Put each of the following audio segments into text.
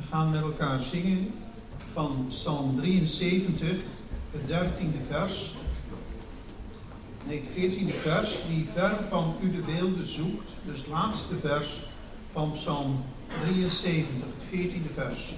gaan met elkaar zingen van Psalm 73, het 13e vers. Nee, het 14e vers. Die ver van u de beelden zoekt. Dus het laatste vers van Psalm 73, het 14e vers.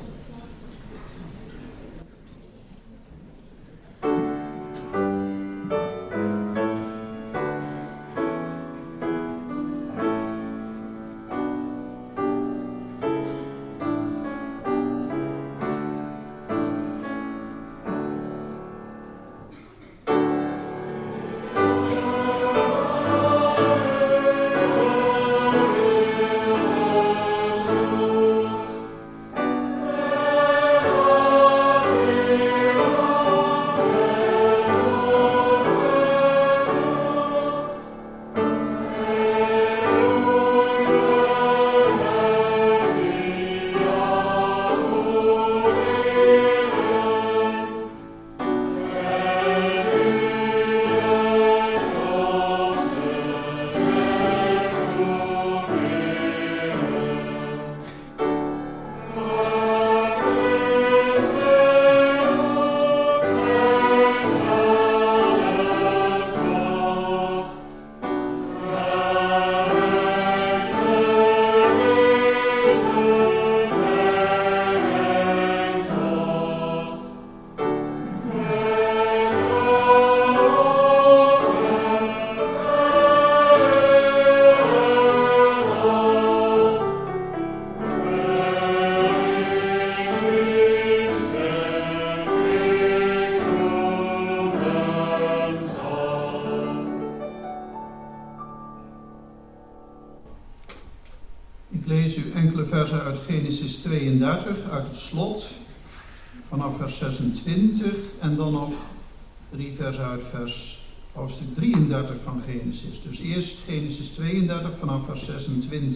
Ik lees u enkele versen uit Genesis 32, uit het slot, vanaf vers 26 en dan nog 3 versen uit hoofdstuk 33 van Genesis. Dus eerst Genesis 32 vanaf vers 26.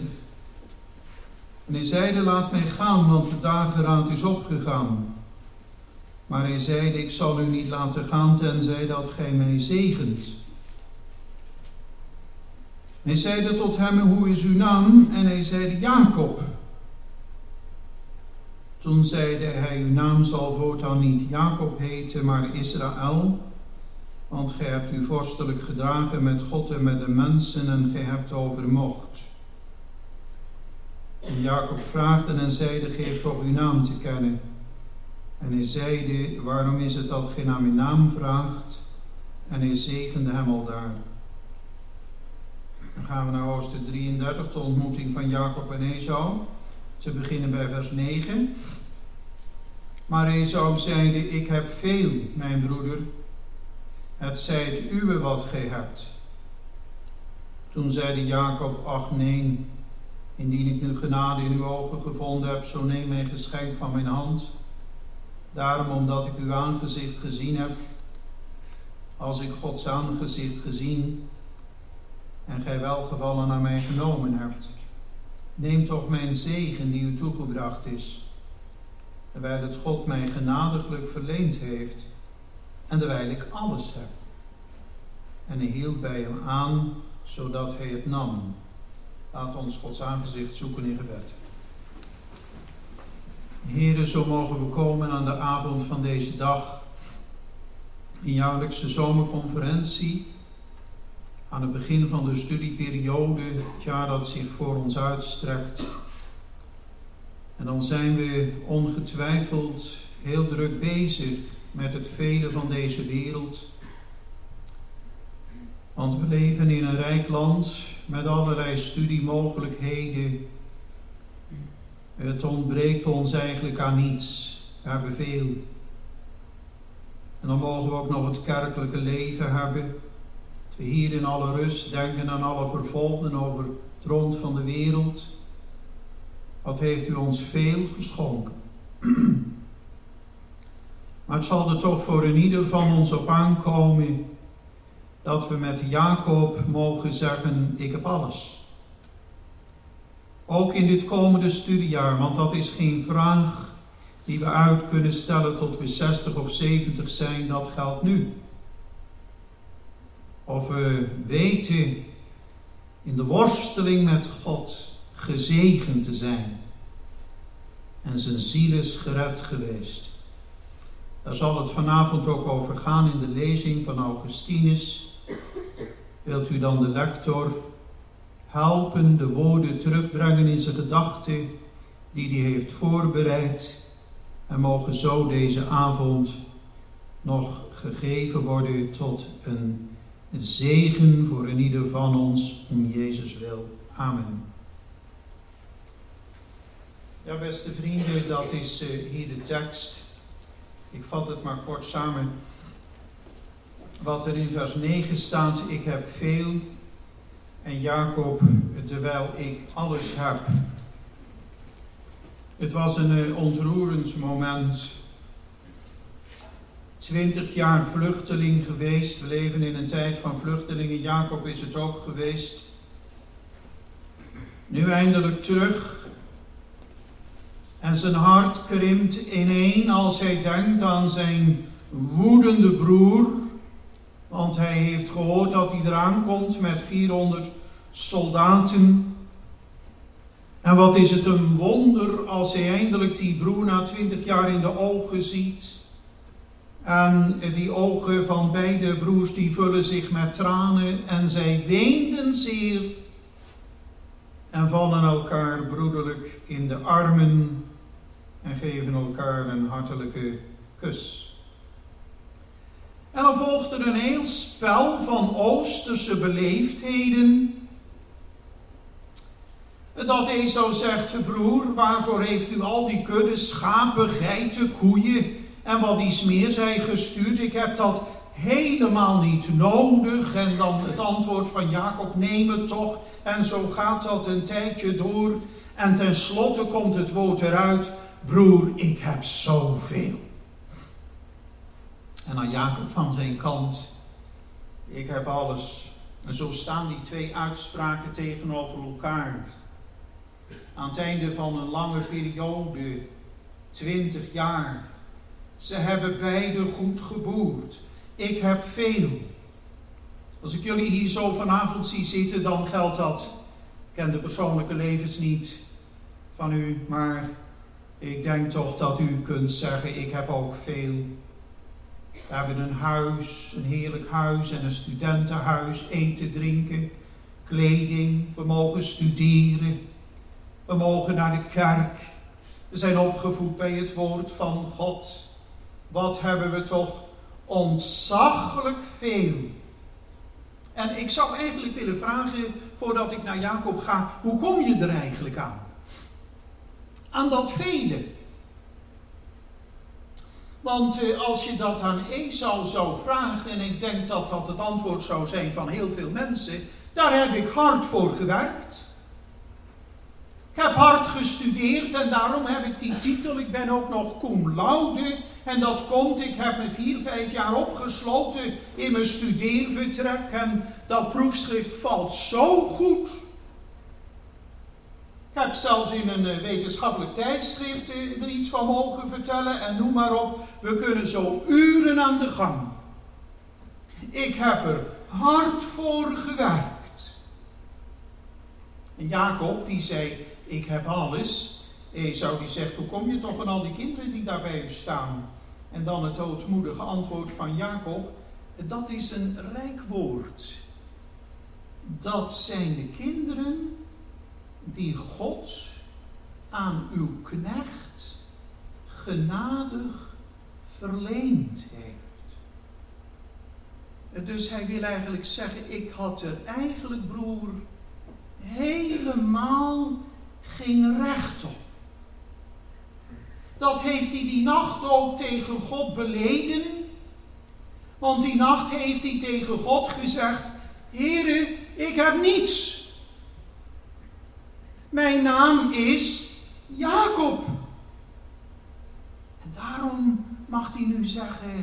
En hij zeide, laat mij gaan, want de dageraad is opgegaan. Maar hij zeide, ik zal u niet laten gaan, tenzij dat gij mij zegent. Hij zeide tot hem, hoe is uw naam? En hij zeide, Jacob. Toen zeide hij, uw naam zal voortaan niet Jacob heten, maar Israël. Want gij hebt u vorstelijk gedragen met God en met de mensen en gij hebt overmocht. En Jacob vraagde en zeide, geef toch uw naam te kennen. En hij zeide, waarom is het dat gij naar mijn naam vraagt? En hij zegende hem aldaar. Dan gaan we naar hoofdstuk 33, de ontmoeting van Jacob en Esau. Te beginnen bij vers 9. Maar Esau zeide, ik heb veel, mijn broeder. Het zij het uwe wat gij hebt. Toen zeide Jacob, ach nee, indien ik nu genade in uw ogen gevonden heb, zo neem mijn geschenk van mijn hand. Daarom omdat ik uw aangezicht gezien heb, als ik Gods aangezicht gezien en gij welgevallen aan mij genomen hebt. Neem toch mijn zegen die u toegebracht is, terwijl het God mij genadiglijk verleend heeft en terwijl ik alles heb. En hij hield bij hem aan, zodat hij het nam. Laat ons Gods aangezicht zoeken in gebed. Heere, zo mogen we komen aan de avond van deze dag, een jaarlijkse zomerconferentie, aan het begin van de studieperiode, het jaar dat zich voor ons uitstrekt. En dan zijn we ongetwijfeld heel druk bezig met het vele van deze wereld. Want we leven in een rijk land met allerlei studiemogelijkheden. Het ontbreekt ons eigenlijk aan niets. We hebben veel. En dan mogen we ook nog het kerkelijke leven hebben. Dat we hier in alle rust denken aan alle vervolgden over het rond van de wereld. Wat heeft u ons veel geschonken. Maar het zal er toch voor een ieder van ons op aankomen dat we met Jacob mogen zeggen, ik heb alles. Ook in dit komende studiejaar, want dat is geen vraag die we uit kunnen stellen tot we 60 of 70 zijn, dat geldt nu. Of we weten in de worsteling met God gezegend te zijn. en zijn ziel is gered geweest. Daar zal het vanavond ook over gaan in de lezing van Augustinus. Wilt u dan de lector helpen de woorden terugbrengen in zijn gedachten die hij heeft voorbereid en mogen zo deze avond nog gegeven worden tot een zegen voor een ieder van ons om Jezus wil. Amen. Ja, beste vrienden, dat is hier de tekst. Ik vat het maar kort samen. Wat er in vers 9 staat, ik heb veel en Jacob, terwijl ik alles heb. Het was een ontroerend moment. 20 jaar vluchteling geweest. We leven in een tijd van vluchtelingen. Jacob is het ook geweest. Nu eindelijk terug. En zijn hart krimpt ineen als hij denkt aan zijn woedende broer. Want hij heeft gehoord dat hij eraan komt met 400 soldaten. En wat is het een wonder als hij eindelijk die broer na 20 jaar in de ogen ziet. En die ogen van beide broers die vullen zich met tranen en zij weenden zeer. En vallen elkaar broederlijk in de armen en geven elkaar een hartelijke kus. En dan volgt er een heel spel van Oosterse beleefdheden. Dat Esau zegt, broer, waarvoor heeft u al die kudde schapen, geiten, koeien en wat iets meer zij gestuurd? Ik heb dat helemaal niet nodig. En dan het antwoord van Jacob, neem het toch. En zo gaat dat een tijdje door. En tenslotte komt het woord eruit, broer, ik heb zoveel. En aan Jacob van zijn kant, ik heb alles. En zo staan die twee uitspraken tegenover elkaar. Aan het einde van een lange periode, 20 jaar. Ze hebben beide goed geboerd. Ik heb veel. Als ik jullie hier zo vanavond zie zitten, dan geldt dat. Ik ken de persoonlijke levens niet van u, maar ik denk toch dat u kunt zeggen, ik heb ook veel. We hebben een huis, een heerlijk huis en een studentenhuis, eten, drinken, kleding. We mogen studeren. We mogen naar de kerk. We zijn opgevoed bij het woord van God. Wat hebben we toch ontzaglijk veel. En ik zou eigenlijk willen vragen, voordat ik naar Jacob ga, hoe kom je er eigenlijk aan? Aan dat vele. Want als je dat aan Esau zou vragen, en ik denk dat dat het antwoord zou zijn van heel veel mensen, daar heb ik hard voor gewerkt. Ik heb hard gestudeerd en daarom heb ik die titel. Ik ben ook nog cum laude. En dat komt, ik heb me 4-5 jaar opgesloten in mijn studeervertrek. En dat proefschrift valt zo goed. Ik heb zelfs in een wetenschappelijk tijdschrift er iets van mogen vertellen. En noem maar op, we kunnen zo uren aan de gang. Ik heb er hard voor gewerkt. En Jacob die zei, ik heb alles. Esau die zegt, hoe kom je toch aan al die kinderen die daar bij u staan? En dan het ootmoedige antwoord van Jacob, dat is een rijk woord. Dat zijn de kinderen die God aan uw knecht genadig verleend heeft. Dus hij wil eigenlijk zeggen, ik had er eigenlijk, broer, helemaal geen recht op. Dat heeft hij die nacht ook tegen God beleden. Want die nacht heeft hij tegen God gezegd, Heere, ik heb niets. Mijn naam is Jacob. En daarom mag hij nu zeggen,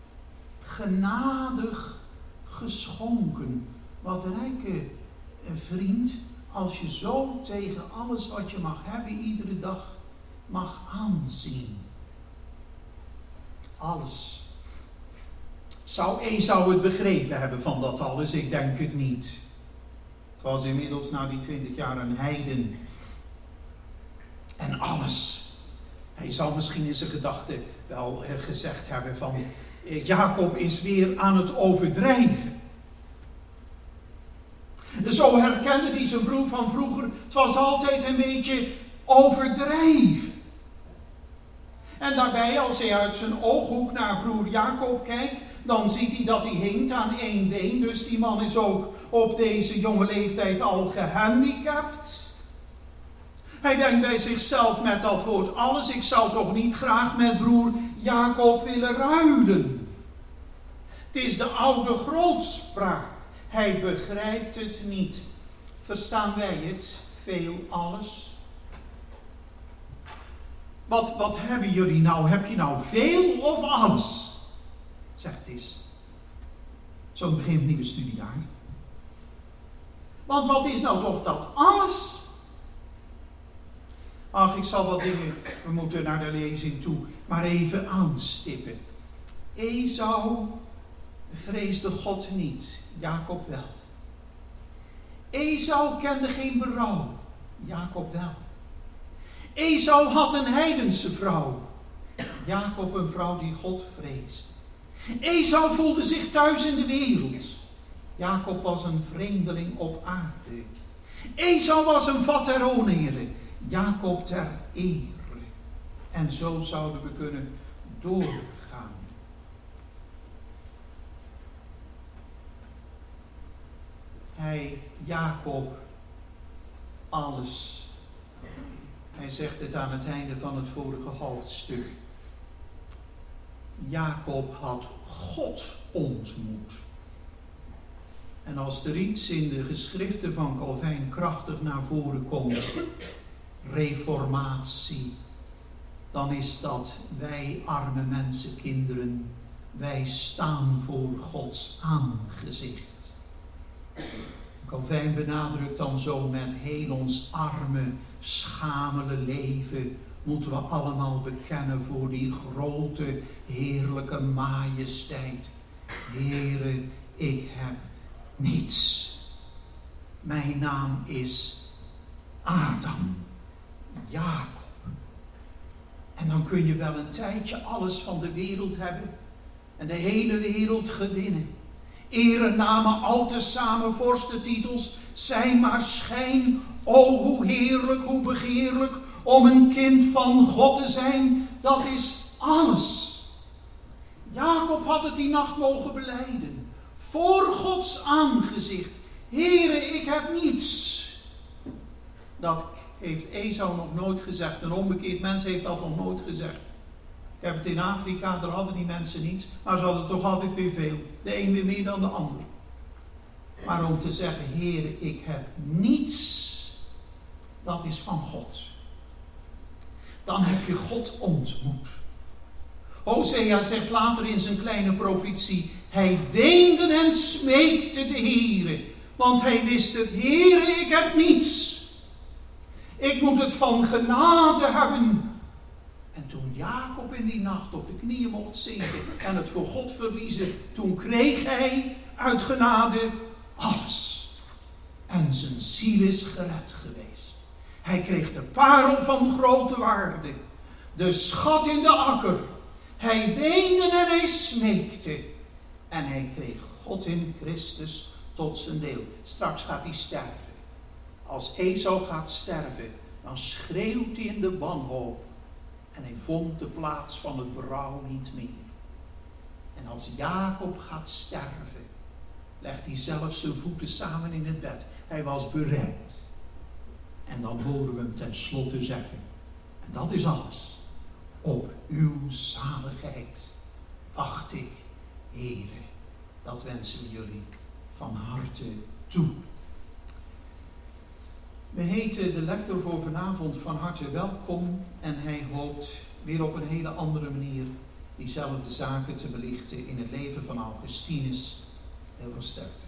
genadig geschonken. Wat rijke vriend, als je zo tegen alles wat je mag hebben iedere dag mag aanzien. Alles. Zou Esau het begrepen hebben van dat alles? Ik denk het niet. Het was inmiddels na die 20 jaar een heiden. En alles. Hij zal misschien in zijn gedachten wel gezegd hebben van, Jacob is weer aan het overdrijven. Zo herkende hij zijn broer van vroeger. Het was altijd een beetje overdrijven. En daarbij, als hij uit zijn ooghoek naar broer Jacob kijkt, dan ziet hij dat hij hinkt aan één been. Dus die man is ook op deze jonge leeftijd al gehandicapt. Hij denkt bij zichzelf met dat woord alles, ik zou toch niet graag met broer Jacob willen ruilen. Het is de oude grootspraak. Hij begrijpt het niet. Verstaan wij het? Veel alles. Wat hebben jullie nou? Heb je nou veel of alles? Zeg het eens. Zo begint het nieuwe studiejaar. Want wat is nou toch dat alles? Ach, ik zal wat dingen, we moeten naar de lezing toe, maar even aanstippen. Esau vreesde God niet, Jacob wel. Esau kende geen berouw, Jacob wel. Esau had een heidense vrouw, Jacob een vrouw die God vreest. Esau voelde zich thuis in de wereld, Jacob was een vreemdeling op aarde. Esau was een vat ter onere, Jacob ter ere. En zo zouden we kunnen doorgaan. Jacob, alles. Hij zegt het aan het einde van het vorige hoofdstuk. Jacob had God ontmoet. En als er iets in de geschriften van Calvijn krachtig naar voren komt, reformatie, dan is dat wij arme mensenkinderen, wij staan voor Gods aangezicht. Calvijn benadrukt dan zo met heel ons arme, schamele leven moeten we allemaal bekennen voor die grote, heerlijke majesteit. Heere, ik heb niets. Mijn naam is Adam, Jacob. En dan kun je wel een tijdje alles van de wereld hebben en de hele wereld gewinnen. Erenamen, al tezamen vorstentitels zijn maar schijn. O, hoe heerlijk, hoe begeerlijk om een kind van God te zijn. Dat is alles. Jacob had het die nacht mogen belijden. Voor Gods aangezicht. Heere, ik heb niets. Dat heeft Esau nog nooit gezegd. Een onbekeerd mens heeft dat nog nooit gezegd. Ik heb het in Afrika, daar hadden die mensen niets. Maar ze hadden toch altijd weer veel. De een weer meer dan de ander. Maar om te zeggen, Heere, ik heb niets. Dat is van God. Dan heb je God ontmoet. Hosea zegt later in zijn kleine profetie. Hij weende en smeekte de Heere. Want hij wist het. Heere, ik heb niets. Ik moet het van genade hebben. En toen Jacob in die nacht op de knieën mocht zinken en het voor God verliezen, toen kreeg hij uit genade alles. En zijn ziel is gered geweest. Hij kreeg de parel van grote waarde. De schat in de akker. Hij weende en hij smeekte. En hij kreeg God in Christus tot zijn deel. Straks gaat hij sterven. Als Esau gaat sterven, dan schreeuwt hij in de wanhoop. En hij vond de plaats van het berouw niet meer. En als Jacob gaat sterven, legt hij zelf zijn voeten samen in het bed. Hij was bereid. En dan horen we hem tenslotte zeggen. En dat is alles. Op uw zaligheid wacht ik, Heere. Dat wensen we jullie van harte toe. We heten de lector voor vanavond van harte welkom. En hij hoopt weer op een hele andere manier diezelfde zaken te belichten in het leven van Augustinus. Heel sterk.